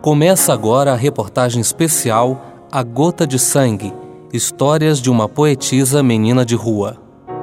Começa agora a reportagem especial A Gota de Sangue, histórias de uma poetisa menina de rua.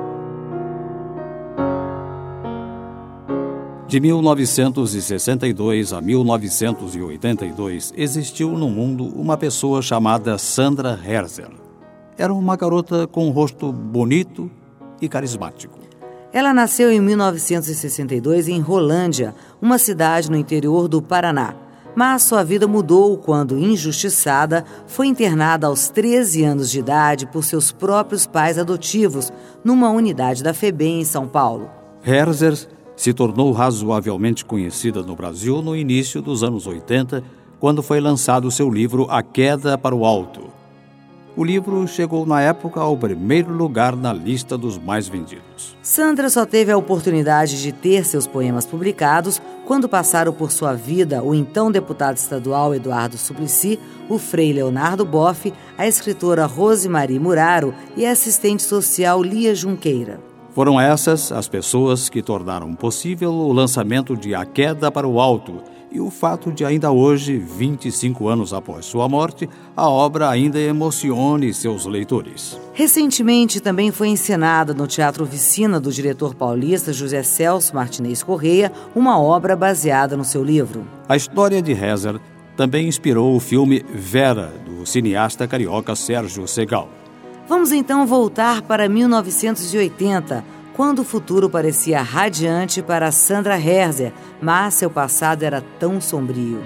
De 1962 a 1982, existiu no mundo uma pessoa chamada Sandra Herzer. Era uma garota com um rosto bonito e carismático. Ela nasceu em 1962 em Rolândia, uma cidade no interior do Paraná. Mas sua vida mudou quando, injustiçada, foi internada aos 13 anos de idade por seus próprios pais adotivos, numa unidade da FEBEM em São Paulo. Herzer se tornou razoavelmente conhecida no Brasil no início dos anos 80, quando foi lançado seu livro A Queda para o Alto. O livro chegou na época ao primeiro lugar na lista dos mais vendidos. Sandra só teve a oportunidade de ter seus poemas publicados quando passaram por sua vida o então deputado estadual Eduardo Suplicy, o frei Leonardo Boff, a escritora Rosemarie Muraro e a assistente social Lia Junqueira. Foram essas as pessoas que tornaram possível o lançamento de A Queda para o Alto e o fato de ainda hoje, 25 anos após sua morte, a obra ainda emocione seus leitores. Recentemente também foi encenada no Teatro Oficina do diretor paulista José Celso Martinez Correia, uma obra baseada no seu livro. A história de Herzer também inspirou o filme Vera, do cineasta carioca Sérgio Segal. Vamos então voltar para 1980, quando o futuro parecia radiante para Sandra Herzer, mas seu passado era tão sombrio.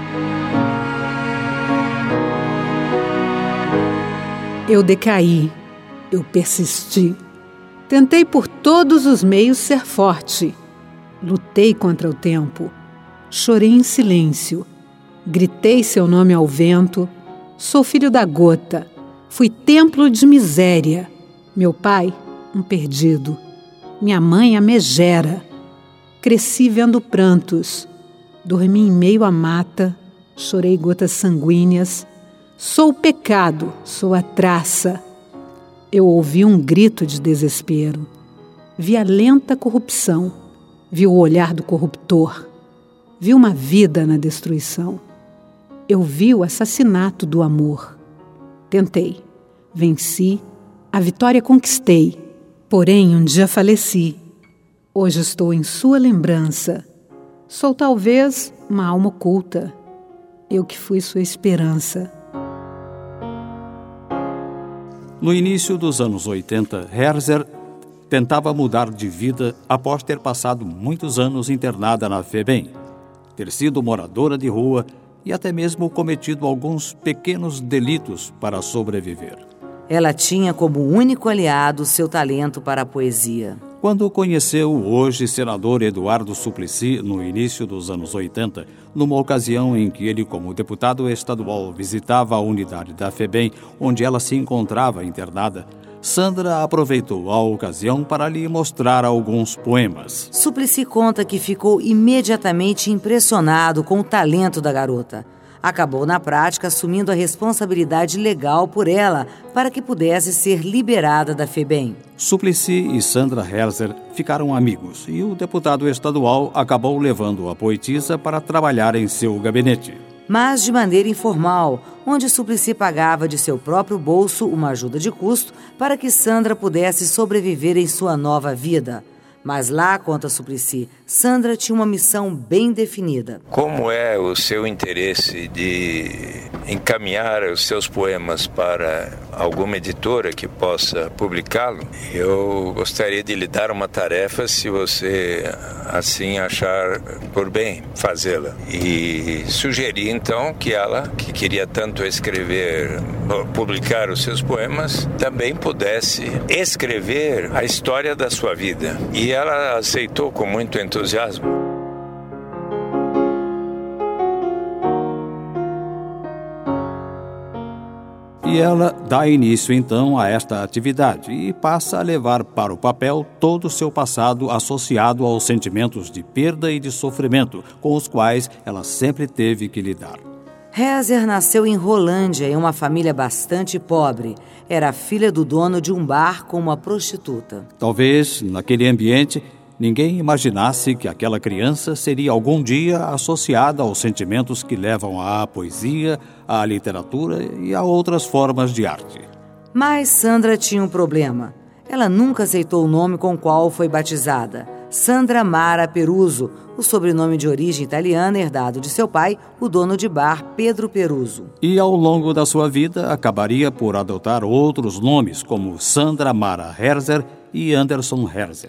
Eu decaí, eu persisti. Tentei por todos os meios ser forte. Lutei contra o tempo. Chorei em silêncio. Gritei seu nome ao vento. Sou filho da gota. Fui templo de miséria. Meu pai, um perdido. Minha mãe, a megera. Cresci vendo prantos. Dormi em meio à mata. Chorei gotas sanguíneas. Sou o pecado, sou a traça. Eu ouvi um grito de desespero. Vi a lenta corrupção. Vi o olhar do corruptor. Vi uma vida na destruição. Eu vi o assassinato do amor. Tentei, venci, a vitória conquistei. Porém, um dia faleci. Hoje estou em sua lembrança. Sou talvez uma alma oculta. Eu que fui sua esperança. No início dos anos 80, Herzer tentava mudar de vida após ter passado muitos anos internada na FEBEM, ter sido moradora de rua e até mesmo cometido alguns pequenos delitos para sobreviver. Ela tinha como único aliado seu talento para a poesia. Quando conheceu o hoje senador Eduardo Suplicy no início dos anos 80, numa ocasião em que ele, como deputado estadual, visitava a unidade da FEBEM, onde ela se encontrava internada, Sandra aproveitou a ocasião para lhe mostrar alguns poemas. Suplicy conta que ficou imediatamente impressionado com o talento da garota. Acabou, na prática, assumindo a responsabilidade legal por ela para que pudesse ser liberada da FEBEM. Suplicy e Sandra Herzer ficaram amigos e o deputado estadual acabou levando a poetisa para trabalhar em seu gabinete. Mas de maneira informal, onde Suplicy pagava de seu próprio bolso uma ajuda de custo para que Sandra pudesse sobreviver em sua nova vida. Mas lá, conta Suplicy, Sandra tinha uma missão bem definida. Como é o seu interesse de encaminhar os seus poemas para alguma editora que possa publicá-lo? Eu gostaria de lhe dar uma tarefa, se você assim achar por bem fazê-la. E sugeri então que ela, que queria tanto escrever, publicar os seus poemas, também pudesse escrever a história da sua vida. E ela aceitou com muito entusiasmo. E ela dá início então a esta atividade e passa a levar para o papel todo o seu passado associado aos sentimentos de perda e de sofrimento com os quais ela sempre teve que lidar. Herzer nasceu em Rolândia, em uma família bastante pobre. Era filha do dono de um bar com uma prostituta. Talvez, naquele ambiente, ninguém imaginasse que aquela criança seria algum dia associada aos sentimentos que levam à poesia, à literatura e a outras formas de arte. Mas Sandra tinha um problema. Ela nunca aceitou o nome com o qual foi batizada, Sandra Mara Peruso, o sobrenome de origem italiana herdado de seu pai, o dono de bar Pedro Peruso. E ao longo da sua vida acabaria por adotar outros nomes, como Sandra Mara Herzer e Anderson Herzer.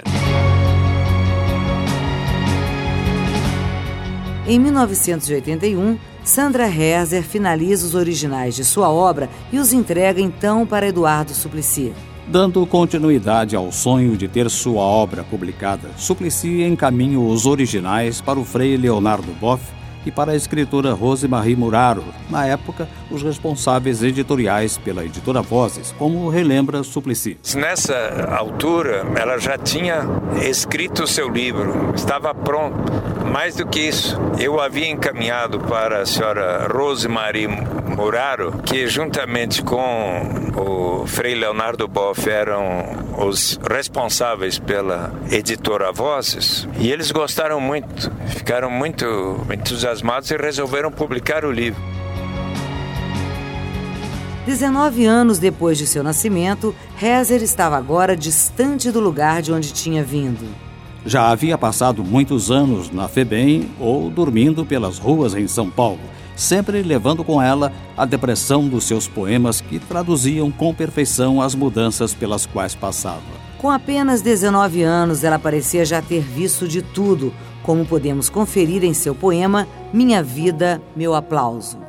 Em 1981, Sandra Herzer finaliza os originais de sua obra e os entrega então para Eduardo Suplicy. Dando continuidade ao sonho de ter sua obra publicada, Suplicy encaminha os originais para o Frei Leonardo Boff e para a escritora Rosemarie Muraro, na época, os responsáveis editoriais pela editora Vozes, como relembra Suplicy. Nessa altura, ela já tinha escrito o seu livro, estava pronto. Mais do que isso, eu havia encaminhado para a senhora Rosemarie Muraro, que juntamente com o Frei Leonardo Boff eram os responsáveis pela editora Vozes, e eles gostaram muito, ficaram muito entusiasmados e resolveram publicar o livro. 19 anos depois de seu nascimento, Herzer estava agora distante do lugar de onde tinha vindo. Já havia passado muitos anos na FEBEM ou dormindo pelas ruas em São Paulo, sempre levando com ela a depressão dos seus poemas que traduziam com perfeição as mudanças pelas quais passava. Com apenas 19 anos, ela parecia já ter visto de tudo, como podemos conferir em seu poema Minha Vida, Meu Aplauso.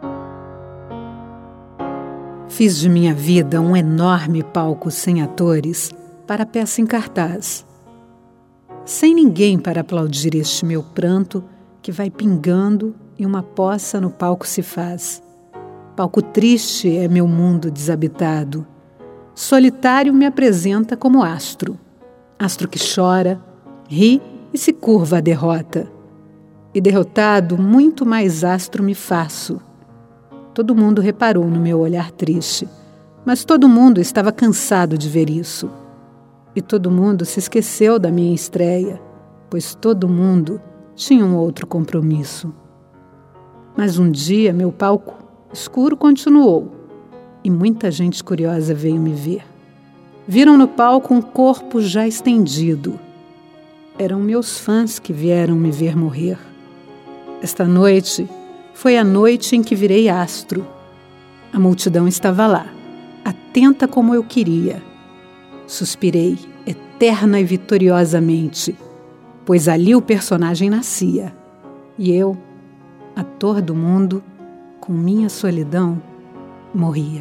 Fiz de minha vida um enorme palco sem atores para a peça em cartaz. Sem ninguém para aplaudir este meu pranto que vai pingando e uma poça no palco se faz. Palco triste é meu mundo desabitado. Solitário me apresenta como astro. Astro que chora, ri e se curva à derrota. E derrotado, muito mais astro me faço. Todo mundo reparou no meu olhar triste, mas todo mundo estava cansado de ver isso. E todo mundo se esqueceu da minha estreia, pois todo mundo tinha um outro compromisso. Mas um dia meu palco escuro continuou e muita gente curiosa veio me ver. Viram no palco um corpo já estendido. Eram meus fãs que vieram me ver morrer. Esta noite foi a noite em que virei astro. A multidão estava lá, atenta como eu queria. Suspirei, eterna e vitoriosamente, pois ali o personagem nascia. E eu, ator do mundo, com minha solidão, morria.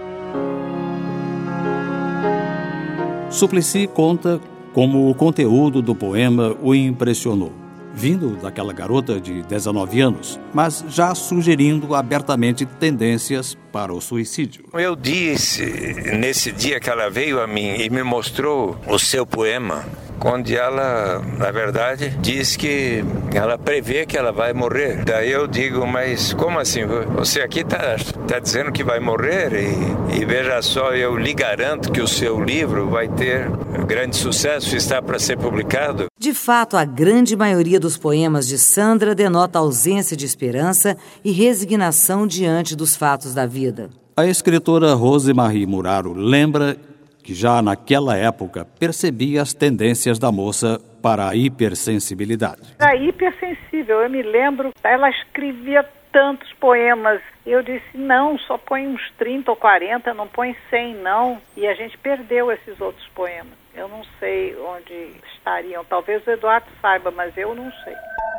Suplicy conta como o conteúdo do poema o impressionou, vindo daquela garota de 19 anos, mas já sugerindo abertamente tendências para o suicídio. Eu disse, nesse dia que ela veio a mim e me mostrou o seu poema, onde ela, na verdade, diz que ela prevê que ela vai morrer. Daí eu digo, mas como assim? Você aqui tá dizendo que vai morrer e veja só, eu lhe garanto que o seu livro vai ter grande sucesso, está para ser publicado. De fato, a grande maioria dos poemas de Sandra denota ausência de esperança e resignação diante dos fatos da vida. A escritora Rosemarie Muraro lembra que já naquela época percebia as tendências da moça para a hipersensibilidade. Era hipersensível, eu me lembro, ela escrevia tantos poemas. Eu disse, não, só põe uns 30 ou 40, não põe 100 não. E a gente perdeu esses outros poemas. Eu não sei onde estariam, talvez o Eduardo saiba, mas eu não sei.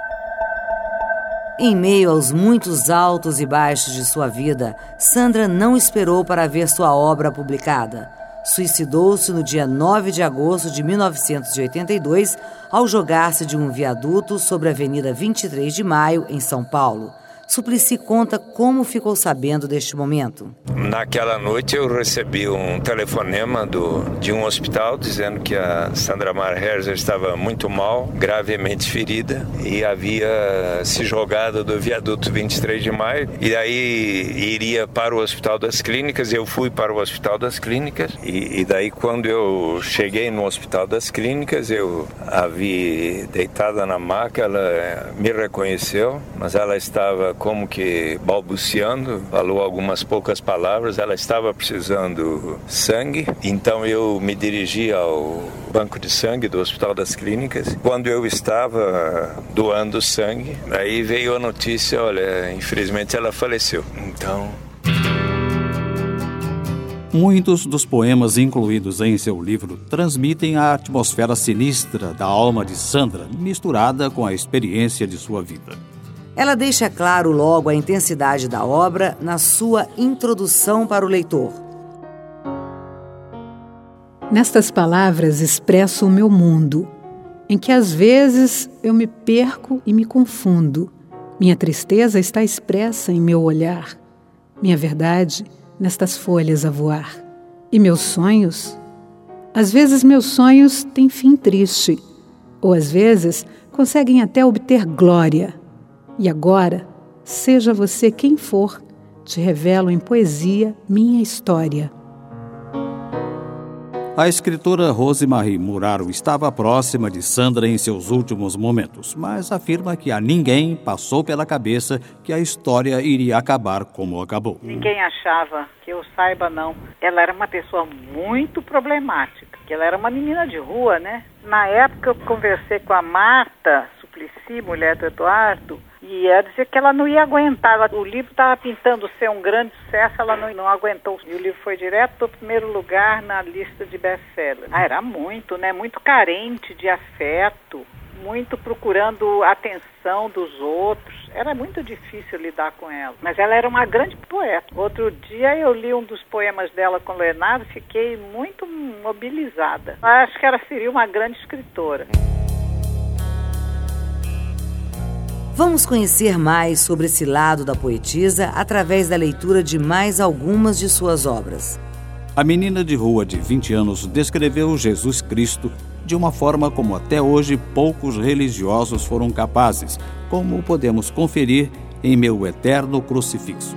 Em meio aos muitos altos e baixos de sua vida, Sandra não esperou para ver sua obra publicada. Suicidou-se no dia 9 de agosto de 1982 ao jogar-se de um viaduto sobre a Avenida 23 de Maio, em São Paulo. Suplicy conta como ficou sabendo deste momento. Naquela noite eu recebi um telefonema de um hospital dizendo que a Sandra Mar Herzer estava muito mal, gravemente ferida, e havia se jogado do viaduto 23 de maio, e aí iria para o Hospital das Clínicas. Eu fui para o Hospital das Clínicas, e daí quando eu cheguei no Hospital das Clínicas, eu a vi deitada na maca. Ela me reconheceu, mas ela estava como que balbuciando, falou algumas poucas palavras. Ela estava precisando sangue, então eu me dirigi ao banco de sangue do Hospital das Clínicas. Quando eu estava doando sangue, aí veio a notícia: olha, infelizmente ela faleceu. Então... Muitos dos poemas incluídos em seu livro transmitem a atmosfera sinistra da alma de Sandra, misturada com a experiência de sua vida. Ela deixa claro logo a intensidade da obra na sua introdução para o leitor. Nestas palavras expresso o meu mundo, em que às vezes eu me perco e me confundo. Minha tristeza está expressa em meu olhar, minha verdade nestas folhas a voar. E meus sonhos? Às vezes meus sonhos têm fim triste, ou às vezes conseguem até obter glória. E agora, seja você quem for, te revelo em poesia minha história. A escritora Rosemarie Muraro estava próxima de Sandra em seus últimos momentos, mas afirma que a ninguém passou pela cabeça que a história iria acabar como acabou. Ninguém achava, que eu saiba não. Ela era uma pessoa muito problemática, que ela era uma menina de rua, né? Na época eu conversei com a Marta Suplicy, mulher do Eduardo, e ela dizia que ela não ia aguentar. O livro estava pintando ser um grande sucesso, ela não aguentou. E o livro foi direto para o primeiro lugar na lista de best-sellers. Era muito, né? Muito carente de afeto, muito procurando a atenção dos outros. Era muito difícil lidar com ela. Mas ela era uma grande poeta. Outro dia eu li um dos poemas dela com Leonardo, fiquei muito mobilizada. Acho que ela seria uma grande escritora. Vamos conhecer mais sobre esse lado da poetisa através da leitura de mais algumas de suas obras. A menina de rua de 20 anos descreveu Jesus Cristo de uma forma como até hoje poucos religiosos foram capazes, como podemos conferir em Meu Eterno Crucifixo.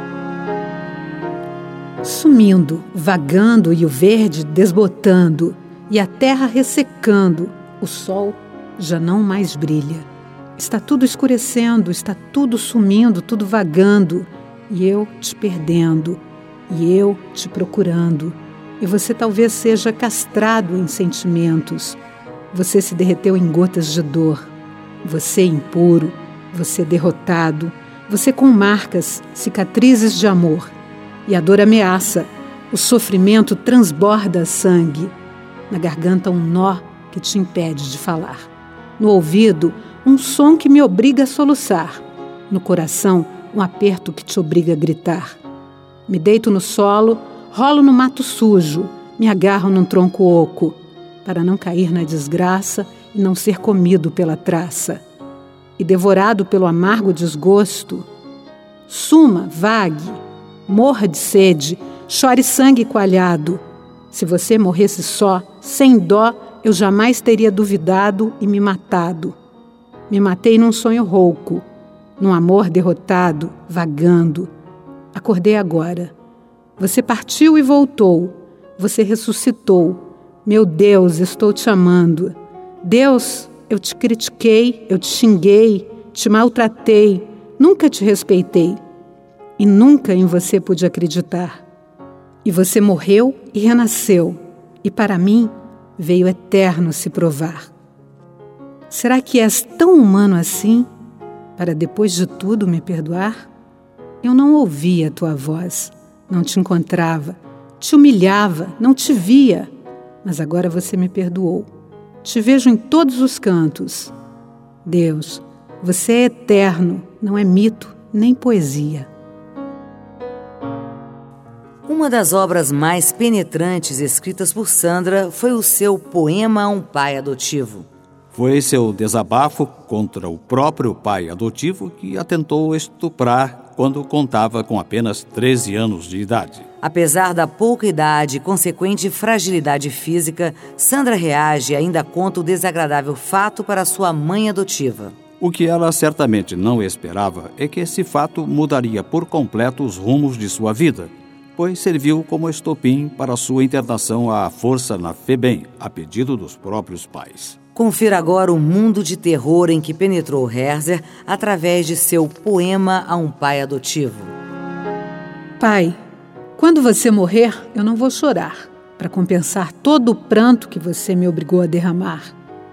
Sumindo, vagando e o verde desbotando, e a terra ressecando, o sol já não mais brilha. Está tudo escurecendo, está tudo sumindo, tudo vagando, e eu te perdendo, e eu te procurando. E você talvez seja castrado em sentimentos. Você se derreteu em gotas de dor. Você impuro, você derrotado, você com marcas, cicatrizes de amor. E a dor ameaça, o sofrimento transborda sangue. Na garganta um nó que te impede de falar. No ouvido, um som que me obriga a soluçar. No coração, um aperto que te obriga a gritar. Me deito no solo, rolo no mato sujo, me agarro num tronco oco, para não cair na desgraça e não ser comido pela traça. E devorado pelo amargo desgosto, suma, vague, morra de sede, chore sangue coalhado. Se você morresse só, sem dó, eu jamais teria duvidado e me matado. Me matei num sonho rouco, num amor derrotado, vagando. Acordei agora. Você partiu e voltou. Você ressuscitou. Meu Deus, estou te amando. Deus, eu te critiquei, eu te xinguei, te maltratei, nunca te respeitei. E nunca em você pude acreditar. E você morreu e renasceu. E para mim, veio eterno se provar. Será que és tão humano assim, para depois de tudo me perdoar? Eu não ouvia a tua voz, não te encontrava, te humilhava, não te via, mas agora você me perdoou. Te vejo em todos os cantos. Deus, você é eterno, não é mito nem poesia. Uma das obras mais penetrantes escritas por Sandra foi o seu Poema a um Pai Adotivo. Foi seu desabafo contra o próprio pai adotivo que a tentou estuprar quando contava com apenas 13 anos de idade. Apesar da pouca idade e consequente fragilidade física, Sandra reage e ainda conta o desagradável fato para sua mãe adotiva. O que ela certamente não esperava é que esse fato mudaria por completo os rumos de sua vida, pois serviu como estopim para sua internação à força na FEBEM, a pedido dos próprios pais. Confira agora o mundo de terror em que penetrou Herzer através de seu poema a um pai adotivo. Pai, quando você morrer, eu não vou chorar, para compensar todo o pranto que você me obrigou a derramar.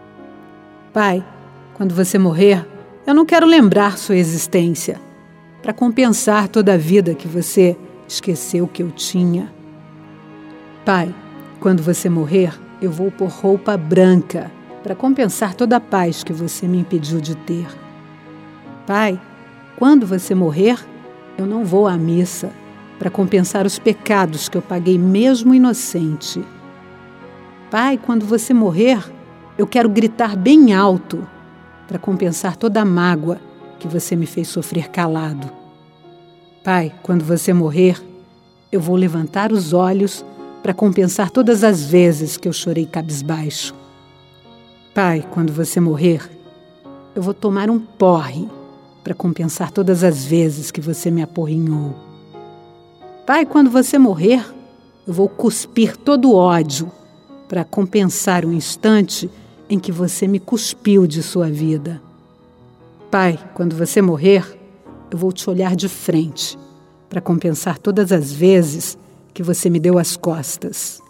Pai, quando você morrer, eu não quero lembrar sua existência, para compensar toda a vida que você esqueceu que eu tinha. Pai, quando você morrer, eu vou pôr roupa branca, para compensar toda a paz que você me impediu de ter. Pai, quando você morrer, eu não vou à missa, para compensar os pecados que eu paguei mesmo inocente. Pai, quando você morrer, eu quero gritar bem alto, para compensar toda a mágoa que você me fez sofrer calado. Pai, quando você morrer, eu vou levantar os olhos para compensar todas as vezes que eu chorei cabisbaixo. Pai, quando você morrer, eu vou tomar um porre para compensar todas as vezes que você me aporrinhou. Pai, quando você morrer, eu vou cuspir todo o ódio para compensar o instante em que você me cuspiu de sua vida. Pai, quando você morrer, eu vou te olhar de frente para compensar todas as vezes que você me deu as costas.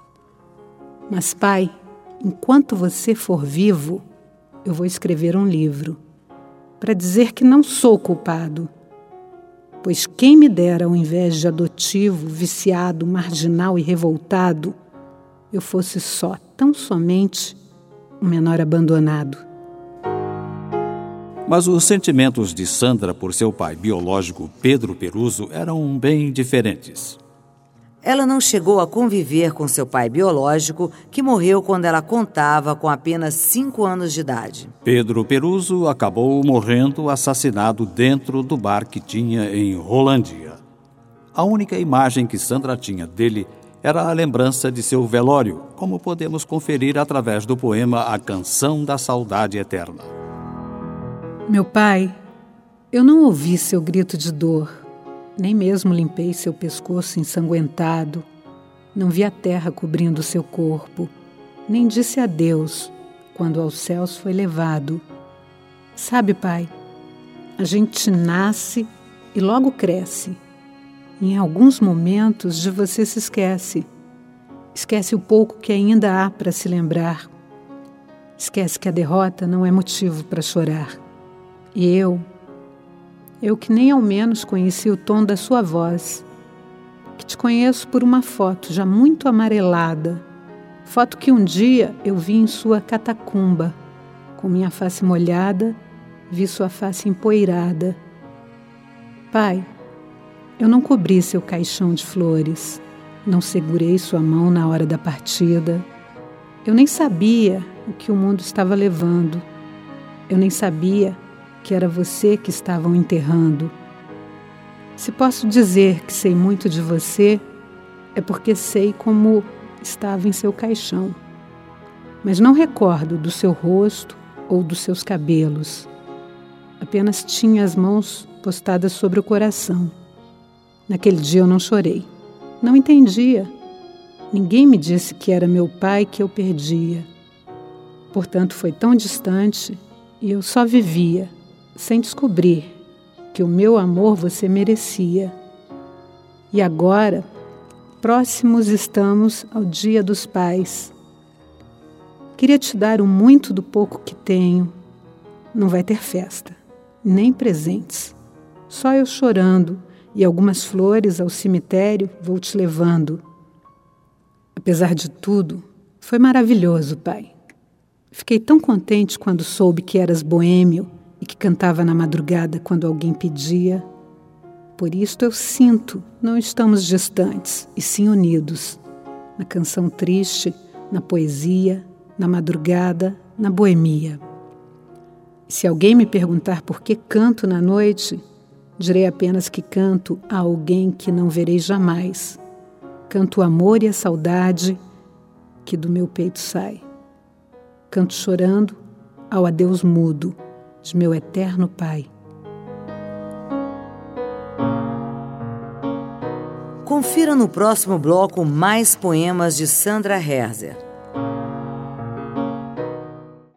Mas, Pai, enquanto você for vivo, eu vou escrever um livro para dizer que não sou culpado, pois quem me dera, ao invés de adotivo, viciado, marginal e revoltado, eu fosse só, tão somente, um menor abandonado. Mas os sentimentos de Sandra por seu pai biológico, Pedro Peruso, eram bem diferentes. Ela não chegou a conviver com seu pai biológico, que morreu quando ela contava com apenas 5 anos de idade. Pedro Peruso acabou morrendo assassinado dentro do bar que tinha em Rolândia. A única imagem que Sandra tinha dele era a lembrança de seu velório, como podemos conferir através do poema A Canção da Saudade Eterna. Meu pai, eu não ouvi seu grito de dor. Nem mesmo limpei seu pescoço ensanguentado, não vi a terra cobrindo seu corpo, nem disse adeus quando aos céus foi levado. Sabe, pai, a gente nasce e logo cresce. E em alguns momentos de você se esquece. Esquece o pouco que ainda há para se lembrar. Esquece que a derrota não é motivo para chorar. E eu que nem ao menos conheci o tom da sua voz, que te conheço por uma foto já muito amarelada, foto que um dia eu vi em sua catacumba, com minha face molhada, vi sua face empoeirada. Pai, eu não cobri seu caixão de flores, não segurei sua mão na hora da partida, eu nem sabia o que o mundo estava levando, eu nem sabia que era você que estavam enterrando. Se posso dizer que sei muito de você, é porque sei como estava em seu caixão. Mas não recordo do seu rosto ou dos seus cabelos. Apenas tinha as mãos postadas sobre o coração. Naquele dia eu não chorei. Não entendia. Ninguém me disse que era meu pai que eu perdia. Portanto, foi tão distante e eu só vivia, sem descobrir que o meu amor você merecia. E agora, próximos estamos ao Dia dos Pais. Queria te dar o muito do pouco que tenho. Não vai ter festa, nem presentes. Só eu chorando e algumas flores ao cemitério vou te levando. Apesar de tudo, foi maravilhoso, pai. Fiquei tão contente quando soube que eras boêmio e que cantava na madrugada quando alguém pedia. Por isto eu sinto, não estamos distantes, e sim unidos. Na canção triste, na poesia, na madrugada na boemia. Se alguém me perguntar por que canto na noite, direi apenas que canto a alguém que não verei jamais. Canto o amor e a saudade que do meu peito sai. Canto chorando ao adeus mudo de meu eterno Pai. Confira no próximo bloco mais poemas de Sandra Herzer.